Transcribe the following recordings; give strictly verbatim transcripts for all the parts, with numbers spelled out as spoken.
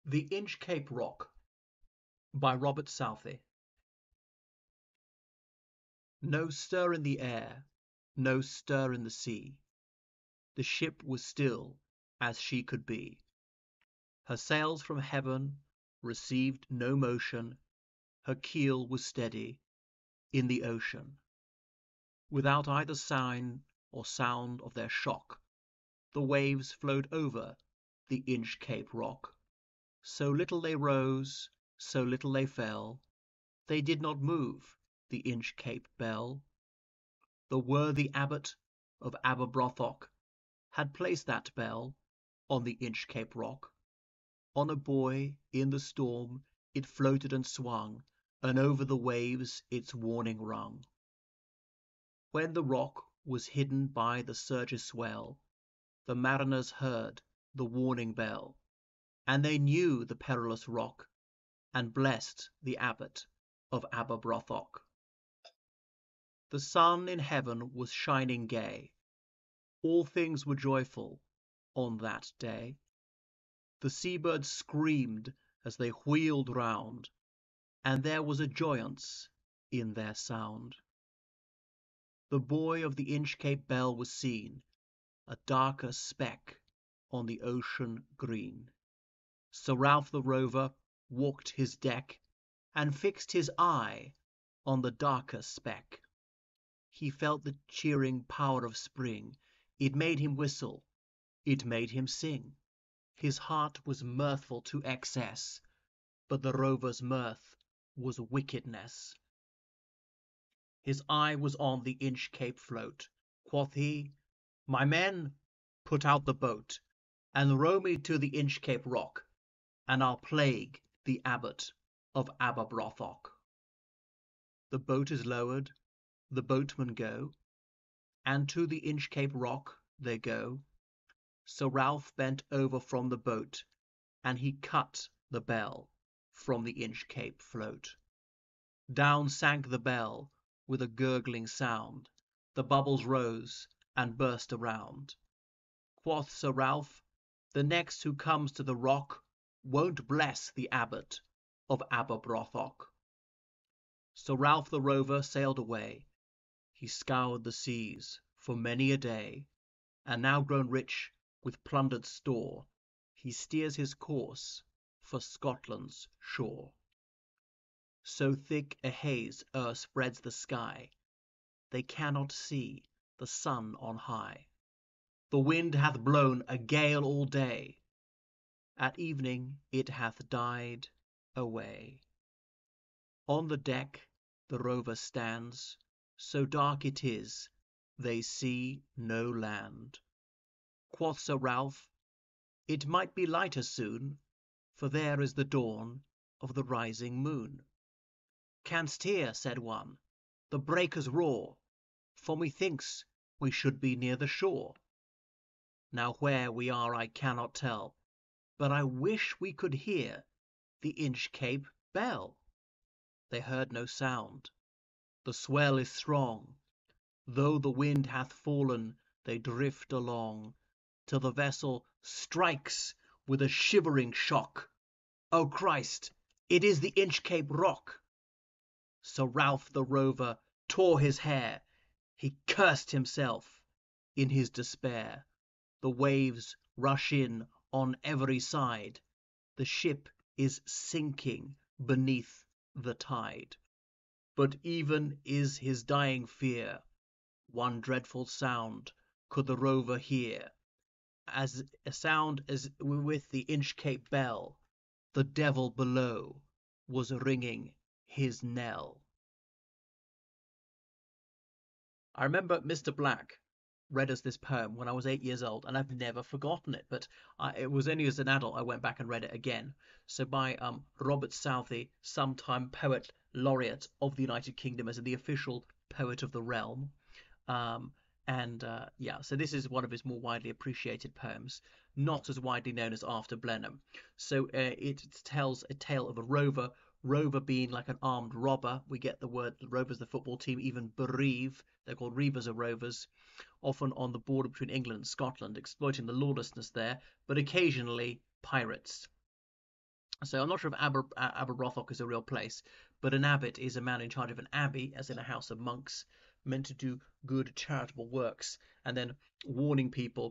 The Inchcape Rock by Robert Southey. No stir in the air, no stir in the sea. The ship was still as she could be. Her sails from heaven received no motion, her keel was steady in the ocean. Without either sign or sound of their shock, the waves flowed over the Inchcape Rock. So little they rose, so little they fell, they did not move the Inchcape Bell. The worthy abbot of Aberbrothok had placed that bell on the Inchcape Rock. On a buoy in the storm it floated and swung, and over the waves its warning rung. When the rock was hidden by the surge's swell, the mariners heard the warning bell, and they knew the perilous rock, and blessed the abbot of Aberbrothok. The sun in heaven was shining gay, all things were joyful on that day. The seabirds screamed as they wheeled round, and there was a joyance in their sound. The buoy of the Inchcape Bell was seen, a darker speck on the ocean green. Sir Ralph the Rover walked his deck, and fixed his eye on the darker speck. He felt the cheering power of spring, it made him whistle, it made him sing. His heart was mirthful to excess, but the rover's mirth was wickedness. His eye was on the Inchcape float. Quoth he, "My men, put out the boat, and row me to the Inchcape Rock, and I'll plague the abbot of Aberbrothok." The boat is lowered, the boatmen go, and to the Inchcape Rock they go. Sir Ralph bent over from the boat, and he cut the bell from the Inchcape float. Down sank the bell with a gurgling sound, the bubbles rose and burst around. Quoth Sir Ralph, "The next who comes to the rock won't bless the abbot of Aberbrothok." So Ralph the Rover sailed away. He scoured the seas for many a day, and now grown rich with plundered store, he steers his course for Scotland's shore. So thick a haze o'erspreads the sky, they cannot see the sun on high. The wind hath blown a gale all day, at evening it hath died away. On the deck the Rover stands, so dark it is, they see no land. Quoth Sir Ralph, "It might be lighter soon, for there is the dawn of the rising moon." "Canst hear," said one, "the breakers roar? For methinks we should be near the shore." "Now where we are I cannot tell, but I wish we could hear the Inchcape Bell." They heard no sound. The swell is strong, though the wind hath fallen, they drift along, till the vessel strikes with a shivering shock. O Christ, it is the Inchcape Rock! Sir Ralph the Rover tore his hair, he cursed himself in his despair. The waves rush in on every side, the ship is sinking beneath the tide. But even is his dying fear, one dreadful sound could the Rover hear, as a sound as with the Inchcape Bell, the devil below was ringing his knell. I remember Mister Black read us this poem when I was eight years old, and I've never forgotten it. But I, it was only as an adult I went back and read it again. So by um, Robert Southey, sometime poet laureate of the United Kingdom, as the official poet of the realm. Um, and uh, yeah, so this is one of his more widely appreciated poems, not as widely known as After Blenheim. So uh, it tells a tale of a rover. Rover being like an armed robber. We get the word Rovers, the football team, even bereave. They're called Reavers or Rovers, often on the border between England and Scotland, exploiting the lawlessness there, but occasionally pirates. So I'm not sure if Aber, Aberothok is a real place, but an abbot is a man in charge of an abbey, as in a house of monks, meant to do good charitable works, and then warning people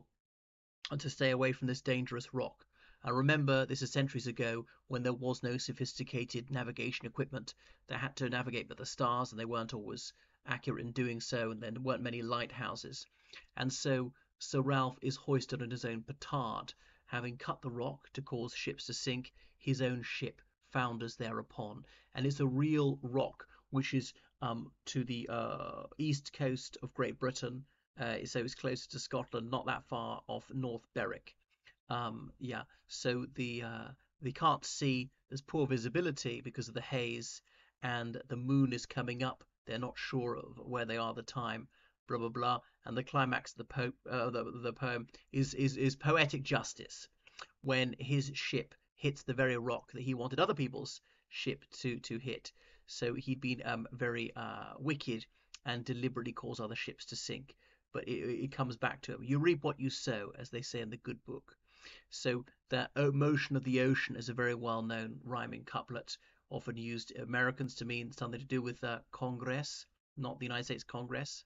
to stay away from this dangerous rock. I remember this is centuries ago when there was no sophisticated navigation equipment. They had to navigate by the stars, and they weren't always accurate in doing so, and there weren't many lighthouses. And so Sir Ralph is hoisted on his own petard, having cut the rock to cause ships to sink. His own ship founders thereupon, and it's a real rock which is um, to the uh, east coast of Great Britain, uh, so it's closer to Scotland, not that far off North Berwick. Um, yeah, so the uh, they can't see. There's poor visibility because of the haze, and the moon is coming up. They're not sure of where they are at the time. Blah blah blah. And the climax of the, po- uh, the, the poem is, is is poetic justice when his ship hits the very rock that he wanted other people's ship to to hit. So he'd been um, very uh, wicked and deliberately caused other ships to sink. But it, it comes back to him. You reap what you sow, as they say in the good book. So the motion of the ocean is a very well-known rhyming couplet, often used Americans to mean something to do with uh, Congress, not the United States Congress.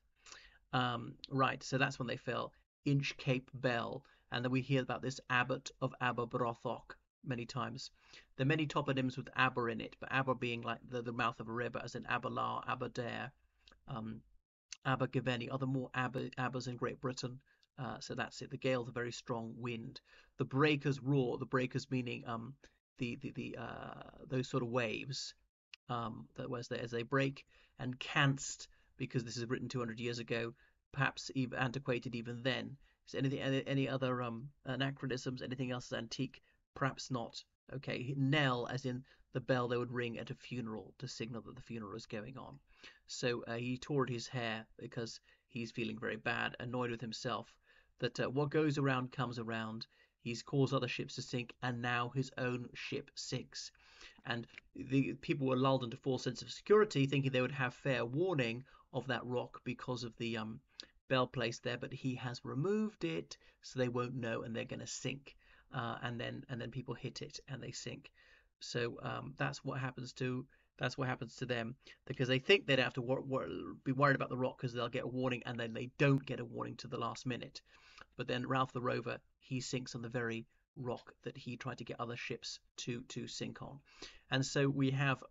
Um, right, so that's when they fell. Inchcape Bell, and then we hear about this abbot of Aberbrothok many times. There are many toponyms with Aber in it, but Aber being like the, the mouth of a river, as in Aberlar, Aberdare, um, Abergavenny, other more Aber, Abers in Great Britain. Uh, so that's it. The gale's a very strong wind. The breakers roar. The breakers meaning um, the the, the uh, those sort of waves um, that was there as they break, and canst, because this is written two hundred years ago, perhaps even antiquated even then. Is anything any, any other um, anachronisms? Anything else antique? Perhaps not. Okay, knell, as in the bell they would ring at a funeral to signal that the funeral is going on. So uh, he tore his hair because he's feeling very bad, annoyed with himself that uh, what goes around comes around. He's caused other ships to sink, and now his own ship sinks. And the people were lulled into a false sense of security, thinking they would have fair warning of that rock because of the um, bell placed there. But he has removed it, so they won't know, and they're going to sink. Uh, and then and then people hit it and they sink. So um, that's what happens to that's what happens to them because they think they'd have to wor- wor- be worried about the rock because they'll get a warning, and then they don't get a warning to the last minute. But then Ralph the Rover, he sinks on the very rock that he tried to get other ships to to sink on. And so we have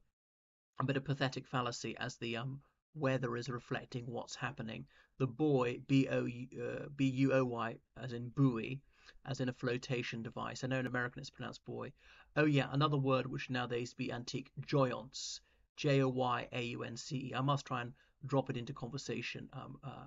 a bit of pathetic fallacy as the um, weather is reflecting what's happening. The buoy, B O uh, B U O Y, as in buoy, as in a flotation device. I know in American it's pronounced buoy. Oh yeah, another word which nowadays be antique, joyaunce, J O Y A U N C E. I must try and drop it into conversation. Um, uh,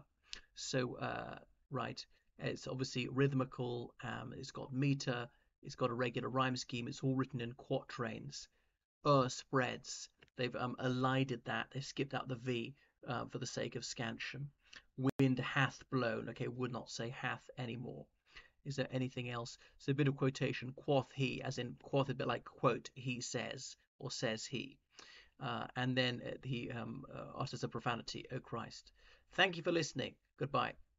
so uh, right, it's obviously rhythmical. Um, it's got meter. It's got a regular rhyme scheme. It's all written in quatrains. Er spreads. They've um, elided that. They've skipped out the V uh, for the sake of scansion. Wind hath blown. Okay, would not say hath anymore. Is there anything else? So a bit of quotation. Quoth he, as in quoth a bit like quote, he says, or says he. Uh, and then he um, uh, utters a profanity, O Christ. Thank you for listening. Goodbye.